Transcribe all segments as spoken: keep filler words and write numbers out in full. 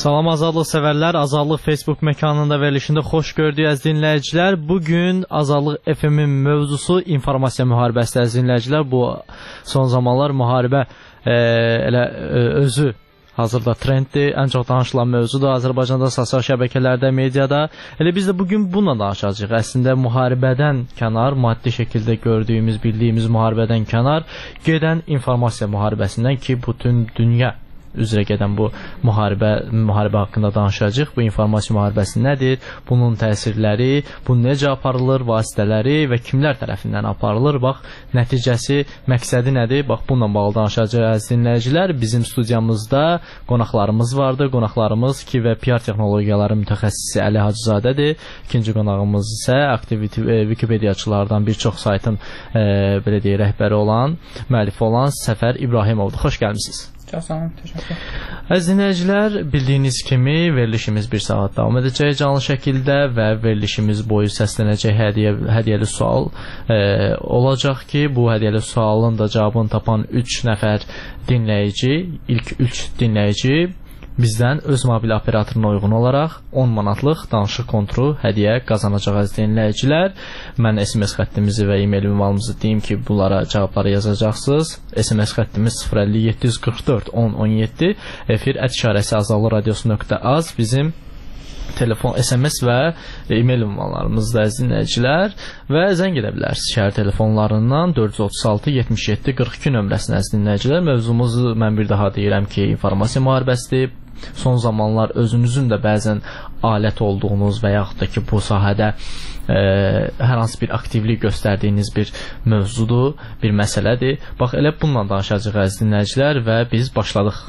Salam azadlıq sevərlər, Azadlıq Facebook məkanında verilişində xoş gördük əziz dinləyicilər. Bugün Azadlıq F M-in mövzusu informasiya müharibəsi əziz dinləyicilər. Bu son zamanlar müharibə e, elə e, özü hazırda trenddir. Ən çox danışılan mövzudur Azərbaycanda, sosial şəbəkələrdə, mediada. Elə biz də bugün bununla danışacağıq. Əslində müharibədən kənar, maddi şəkildə gördüyümüz, bildiyimiz müharibədən kənar gedən informasiya müharibəsindən ki, bütün dünya üzrə gedən bu müharibə, müharibə haqqında danışacağıq. Bu informasiya müharibəsi nədir? Bunun təsirləri, bu necə aparılır, vasitələri və kimlər tərəfindən aparılır? Bax, nəticəsi, məqsədi nədir? Bax, bununla bağlı danışacağıq əziz dinləyicilər. Bizim studiyamızda qonaqlarımız vardı. Qonaqlarımız ki və P R texnologiyaları mütəxəssisi Əli Hacızadədir. İkinci qonağımız isə aktiv Wikipediyaçılardan bir çox saytın e, belə deyək, rəhbəri olan, müəllifi olan Səfər İbrahimovdur. Xoş gəlmisiniz. Çox sağ olun, təşəkkür. Əziz dinləyicilər, bildiyiniz kimi verilişimiz bir saat davam edəcək canlı şəkildə və verilişimiz boyu səslənəcək hədiyyə, hədiyyəli sual e, olacaq ki, bu hədiyyəli sualın da cavabını tapan üç nəfər dinləyici, ilk üç dinləyici bizdən öz mobil operatoruna uyğun olaraq on manatlıq danışıq konturu hədiyyə qazanacaq əziz dinləyicilər. Mən S M S xəttimizi və e-mail ünvanımızı deyim ki, bunlara cavabları yazacaqsınız. S M S xəttimiz sıfır əlli yeddi yüz qırx dörd on on yeddi, efir ət işarəsi azadlıq radiosu nöqtə az bizim telefon, S M S və e-mail ünvanlarımızda əziz dinləyicilər və zəng edə bilərsiniz şəhər telefonlarından dörd yüz otuz altı yetmiş yeddi qırx iki nömrəsinə əziz dinləyicilər. Mövzumuzu mən bir daha deyirəm ki, informasiya müharibəsidir. Son zamanlar özünüzün də bəzən alət olduğunuz və yaxud da ki, bu sahədə e, hər hansı bir aktivlik göstərdiyiniz bir mövzudur, bir məsələdir. Bax, elə bununla danışacağıq əziz dinləyicilər və biz başladıq.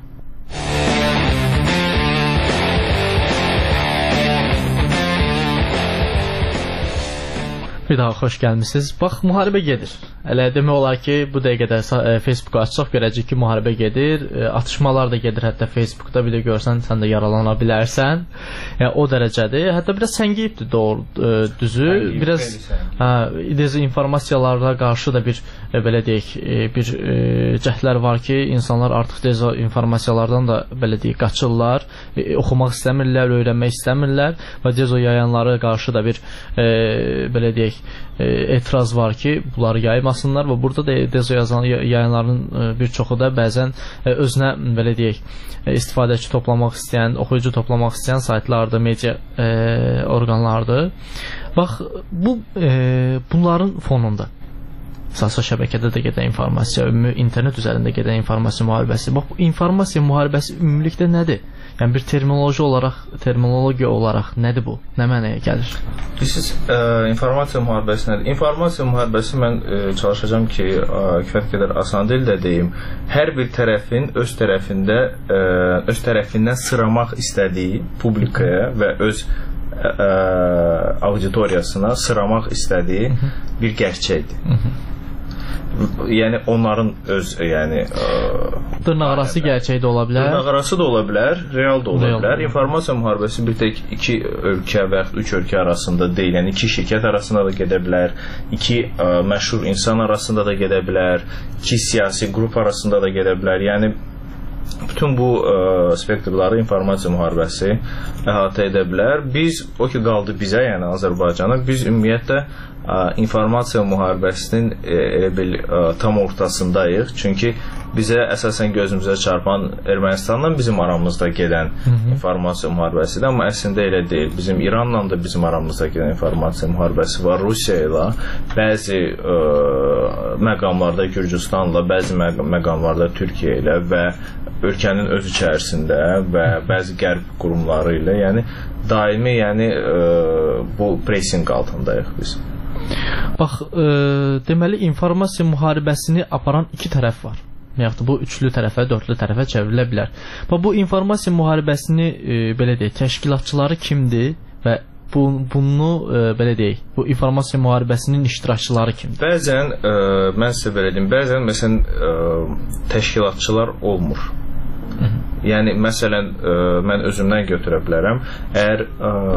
Bir daha xoş gəlmisiniz. Bax, müharibə gedir. Elə demək olar ki, bu dəqiqədə Facebooku açsaq görəcək ki, müharibə gedir. Atışmalar da gedir, hətta Facebookda bir də görsən, sən də yaralana bilərsən. Yəni, o dərəcədir. Hətta biraz səngiyibdir, doğru, düzü. Biraz dezinformasiyalara qarşı da bir, belə deyək, bir cəhdlər var ki, insanlar artıq dezinformasiyalardan da, belə deyək, qaçırlar, oxumaq istəmirlər, öyrənmək istəmirlər və dezo yayanlara qarşı da bir, belə deyək, etiraz var ki, bunları yaymasınlar və burada da dezo yayanların bir çoxu da bəzən özünə, belə deyək, istifadəçi toplamaq istəyən, oxuyucu toplamaq istəyən saytlardır, media e, orqanlardır. Bax, bu e, bunların fonunda sosial şəbəkədə də gedən informasiya, ümumi internet üzərində gedən informasiya müharibəsi. Bax, bu informasiya müharibəsi ümumilikdə nədir? Yəni bir terminoloji olaraq, terminologiya olaraq nədir bu? Nə mənəyə gəlir? Siz e, informasiya müharibəsi nədir? İnformasiya müharibəsi mən e, çalışacağam ki, e, kifayət qədər asan dildə deyim. Hər bir tərəfin öz tərəfində e, öz tərəfindən sıramaq istədiyi publikaya və öz e, e, auditoriyasına sıramaq istədiyi bir gerçəkdir. Yəni onların öz, yəni dırnaqarası gerçəyi də ola bilər. Dırnaqarası da ola bilər, real da ola bilər. İnformasiya müharibəsi bir tək iki ölkə və yaxud üç ölkə arasında deyil, yəni iki şirkət arasında da gedə bilər, iki ə, məşhur insan arasında da gedə bilər, iki siyasi qrup arasında da gedə bilər. Yəni bütün bu ə, spektrləri informasiya müharibəsi əhatə edə bilər. Biz, o ki qaldı bizə, yəni Azərbaycana, biz ümumiyyətlə ə, informasiya müharibəsinin ə, elə bil ə, tam ortasındayıq. Çünki bizə əsasən gözümüzə çarpan Ermənistanla bizim aramızda gedən Hı -hı. informasiya müharibəsidir, amma əslində elə deyil. Bizim İranla da bizim aramızda gedən informasiya müharibəsi var, Rusiya ilə, bəzi ə, məqamlarda Gürcüstanla, bəzi məqamlarda Türkiyə ilə və ölkənin öz içərisində və bəzi qərb qurumları ilə, yəni daimi, yəni ə, bu pressing altındayıq biz. Bax, e, deməli informasiya müharibəsini aparan iki tərəf var. Yaxud da bu üçlü tərəfə, dördlü tərəfə çevrilə bilər. Bax, bu informasiya müharibəsini e, belə deyək, təşkilatçıları kimdir və bu, bunu e, belə deyək, bu informasiya müharibəsinin iştirakçıları kimdir? Bəzən, e, mən sizə belə deyim, bəzən məsələn e, təşkilatçılar olmur. Hı -hı. Yəni məsələn, ə, mən özümdən götürə bilərəm. Əgər ə,